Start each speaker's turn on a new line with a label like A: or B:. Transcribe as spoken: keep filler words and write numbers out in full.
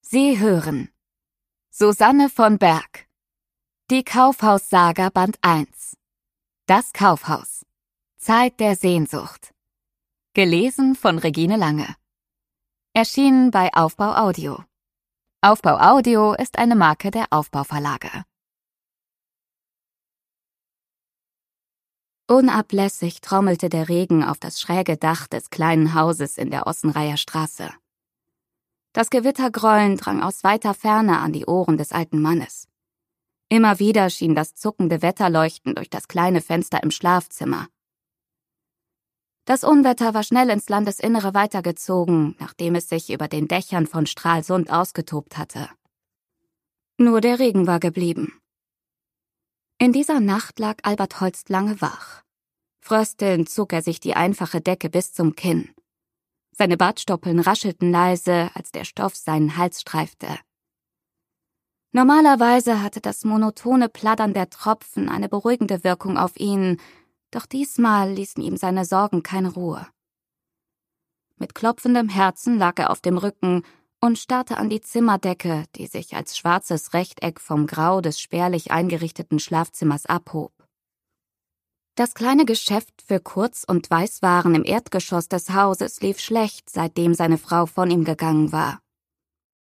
A: Sie hören Susanne von Berg. Die Kaufhaussaga Band eins. Das Kaufhaus. Zeit der Sehnsucht. Gelesen von Regine Lange. Erschienen bei Aufbau Audio. Aufbau Audio ist eine Marke der Aufbau-Verlage. Unablässig trommelte der Regen auf das schräge Dach des kleinen Hauses in der Ossenreiher Straße. Das Gewittergrollen drang aus weiter Ferne an die Ohren des alten Mannes. Immer wieder schien das zuckende Wetterleuchten durch das kleine Fenster im Schlafzimmer. Das Unwetter war schnell ins Landesinnere weitergezogen, nachdem es sich über den Dächern von Stralsund ausgetobt hatte. Nur der Regen war geblieben. In dieser Nacht lag Albert Holst lange wach. Fröstelnd zog er sich die einfache Decke bis zum Kinn. Seine Bartstoppeln raschelten leise, als der Stoff seinen Hals streifte. Normalerweise hatte das monotone Plattern der Tropfen eine beruhigende Wirkung auf ihn, doch diesmal ließen ihm seine Sorgen keine Ruhe. Mit klopfendem Herzen lag er auf dem Rücken und starrte an die Zimmerdecke, die sich als schwarzes Rechteck vom Grau des spärlich eingerichteten Schlafzimmers abhob. Das kleine Geschäft für Kurz- und Weißwaren im Erdgeschoss des Hauses lief schlecht, seitdem seine Frau von ihm gegangen war.